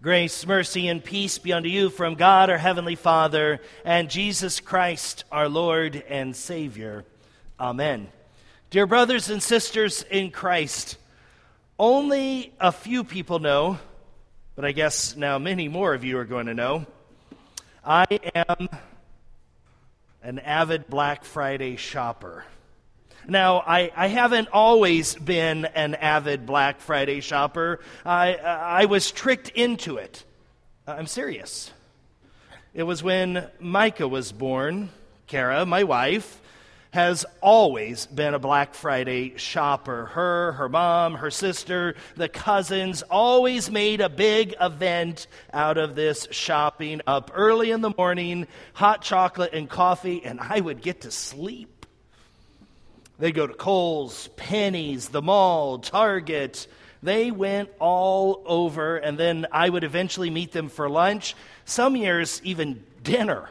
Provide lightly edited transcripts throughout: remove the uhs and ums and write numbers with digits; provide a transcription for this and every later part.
Grace, mercy, and peace be unto you from God our Heavenly Father and Jesus Christ our Lord and Savior. Amen. Dear brothers and sisters in Christ, only a few people know, but I guess now many more of you are going to know, I am an avid Black Friday shopper. Now, I haven't always been an avid Black Friday shopper. I was tricked into it. I'm serious. It was when Micah was born. Kara, my wife, has always been a Black Friday shopper. Her mom, her sister, the cousins always made a big event out of this shopping. Up early in the morning, hot chocolate and coffee, and I would get to sleep. They'd go to Kohl's, Penny's, the mall, Target. They went all over, and then I would eventually meet them for lunch, some years even dinner.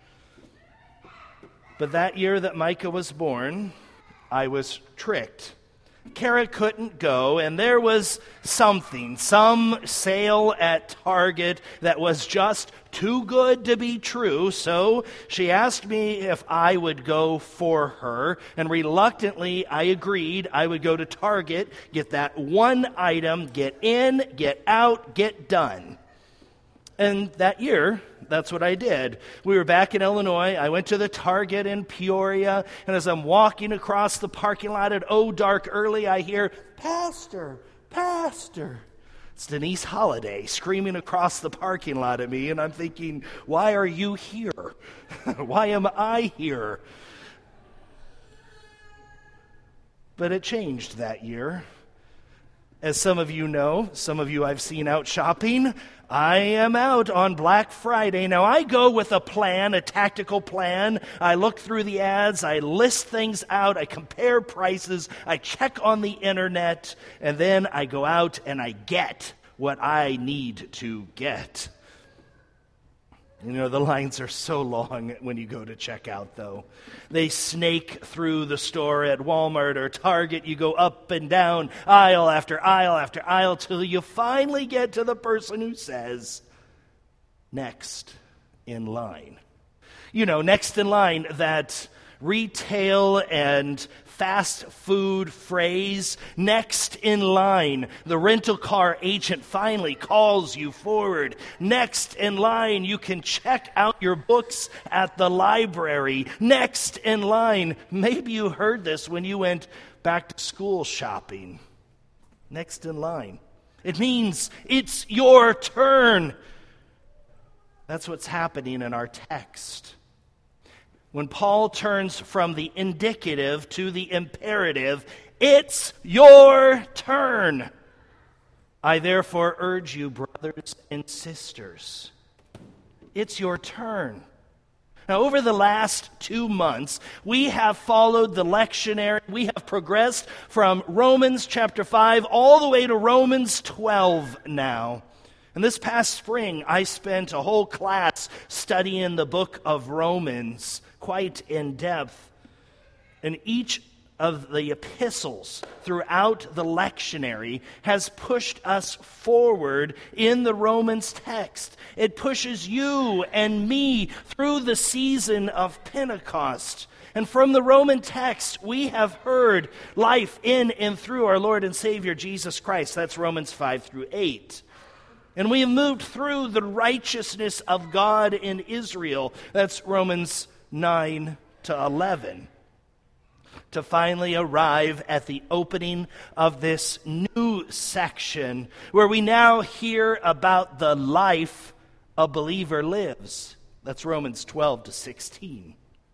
But that year that Micah was born, I was tricked. Kara couldn't go, and there was some sale at Target that was just too good to be true, so she asked me if I would go for her, and reluctantly I agreed. I would go to Target, get that one item, get in, get out, get done. And that year, that's what I did. We were back in Illinois. I went to the Target in Peoria, and as I'm walking across the parking lot at dark early, I hear, "Pastor, Pastor." It's Denise Holliday screaming across the parking lot at me, and I'm thinking, why are you here? Why am I here? But it changed that year. As some of you know, some of you I've seen out shopping, I am out on Black Friday. Now, I go with a plan, a tactical plan. I look through the ads, I list things out, I compare prices, I check on the internet, and then I go out and I get what I need to get. You know, the lines are so long when you go to check out, though. They snake through the store at Walmart or Target. You go up and down, aisle after aisle after aisle, till you finally get to the person who says, "Next in line." You know, next in line, that retail and fast food phrase, "next in line." The rental car agent finally calls you forward. Next in line, you can check out your books at the library. Next in line. Maybe you heard this when you went back to school shopping. Next in line. It means it's your turn. That's what's happening in our text. When Paul turns from the indicative to the imperative, it's your turn. I therefore urge you, brothers and sisters, it's your turn. Now, over the last 2 months, we have followed the lectionary. We have progressed from Romans chapter 5 all the way to Romans 12 now. And this past spring, I spent a whole class studying the book of Romans, quite in depth. And each of the epistles throughout the lectionary has pushed us forward in the Romans text. It pushes you and me through the season of Pentecost. And from the Roman text, we have heard life in and through our Lord and Savior Jesus Christ. That's Romans 5 through 8. And we have moved through the righteousness of God in Israel. That's Romans 9 to 11. To finally arrive at the opening of this new section where we now hear about the life a believer lives. That's Romans 12 to 16.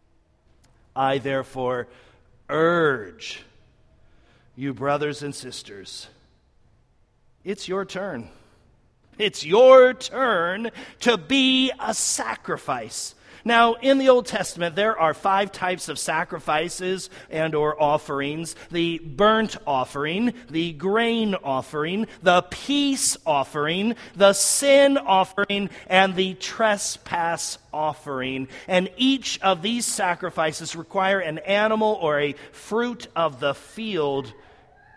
I therefore urge you, brothers and sisters, it's your turn. It's your turn to be a sacrifice. Now, in the Old Testament, there are 5 types of sacrifices and or offerings: the burnt offering, the grain offering, the peace offering, the sin offering, and the trespass offering. And each of these sacrifices require an animal or a fruit of the field,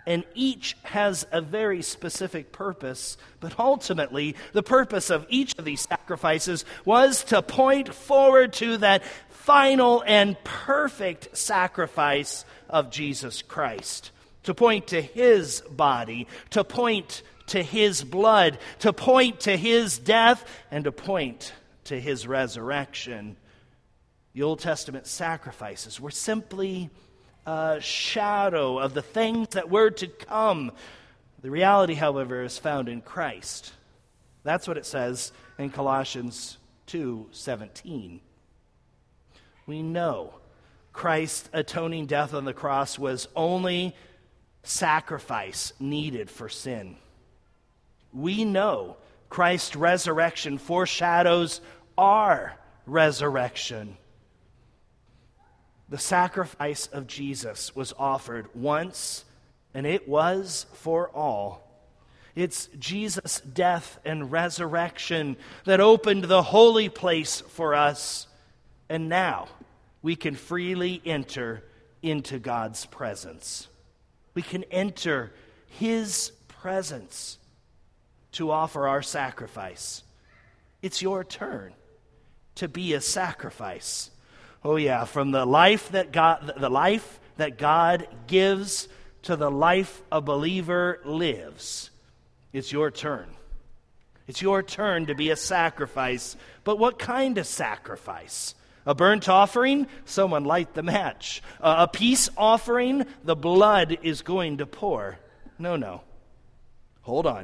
and each has a very specific purpose. But ultimately, the purpose of each of these sacrifices was to point forward to that final and perfect sacrifice of Jesus Christ, to point to his body, to point to his blood, to point to his death, and to point to his resurrection. The Old Testament sacrifices were simply a shadow of the things that were to come. The reality, however, is found in Christ. That's what it says in Colossians 2:17. We know Christ's atoning death on the cross was only sacrifice needed for sin. We know Christ's resurrection foreshadows our resurrection. The sacrifice of Jesus was offered once, and it was for all. It's Jesus' death and resurrection that opened the holy place for us, and now we can freely enter into God's presence. We can enter his presence to offer our sacrifice. It's your turn to be a sacrifice. Oh yeah, from the life that God gives to the life a believer lives. It's your turn. It's your turn to be a sacrifice. But what kind of sacrifice? A burnt offering? Someone light the match. A peace offering? The blood is going to pour. No. Hold on.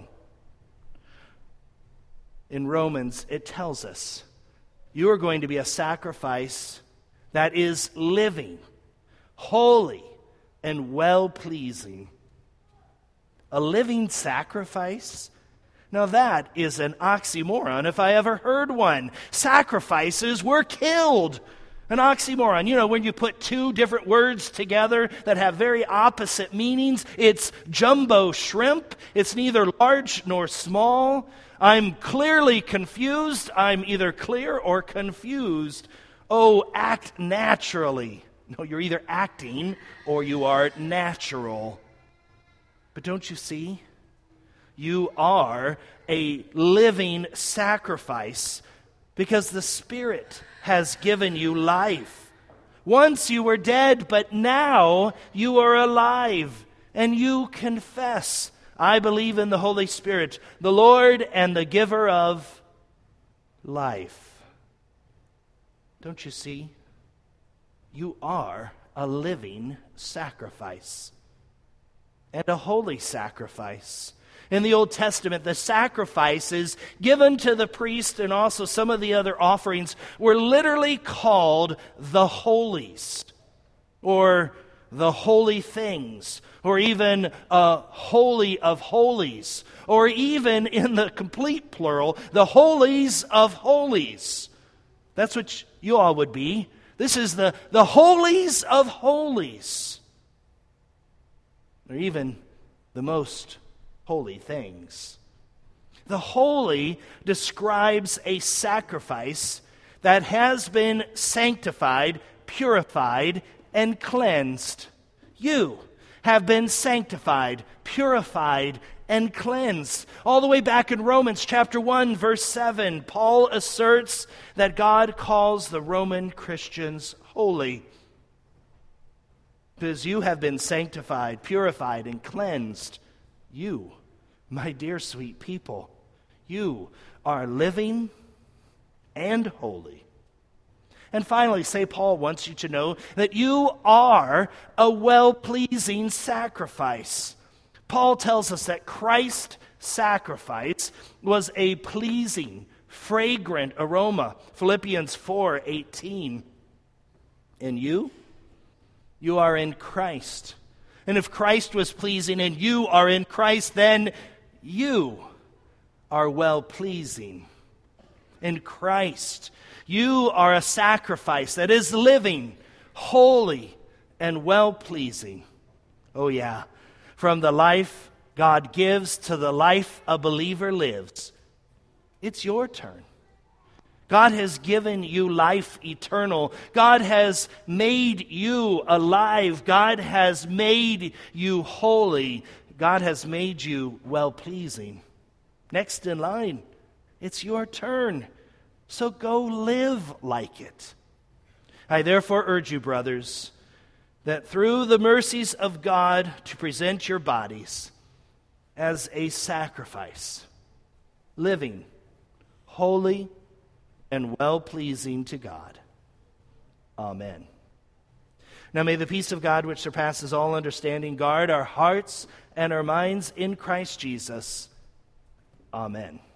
In Romans, it tells us you are going to be a sacrifice that is living, holy, and well-pleasing. A living sacrifice? Now that is an oxymoron if I ever heard one. Sacrifices were killed. An oxymoron. You know, when you put two different words together that have very opposite meanings, it's jumbo shrimp. It's neither large nor small. I'm clearly confused. I'm either clear or confused. Oh, act naturally. No, you're either acting or you are natural. But don't you see? You are a living sacrifice because the Spirit has given you life. Once you were dead, but now you are alive. And you confess, I believe in the Holy Spirit, the Lord and the giver of life. Don't you see? You are a living sacrifice and a holy sacrifice. In the Old Testament, the sacrifices given to the priest and also some of the other offerings were literally called the holies, or the holy things, or even holy of holies, or even in the complete plural, the holies of holies. That's what you all would be. This is the holies of holies, or even the most holy things. The holy describes a sacrifice that has been sanctified, purified, and cleansed. You have been sanctified, purified, and cleansed. All the way back in Romans chapter 1, verse 7, Paul asserts that God calls the Roman Christians holy. Because you have been sanctified, purified, and cleansed. You, my dear sweet people, you are living and holy. And finally, St. Paul wants you to know that you are a well-pleasing sacrifice. Paul tells us that Christ's sacrifice was a pleasing, fragrant aroma. Philippians 4:18. And you are in Christ. And if Christ was pleasing and you are in Christ, then you are well-pleasing. In Christ, you are a sacrifice that is living, holy, and well-pleasing. Oh yeah, from the life God gives to the life a believer lives. It's your turn. God has given you life eternal. God has made you alive. God has made you holy. God has made you well-pleasing. Next in line, it's your turn. So go live like it. I therefore urge you, brothers, that through the mercies of God to present your bodies as a sacrifice, living, holy, and well-pleasing to God. Amen. Now may the peace of God, which surpasses all understanding, guard our hearts and our minds in Christ Jesus. Amen.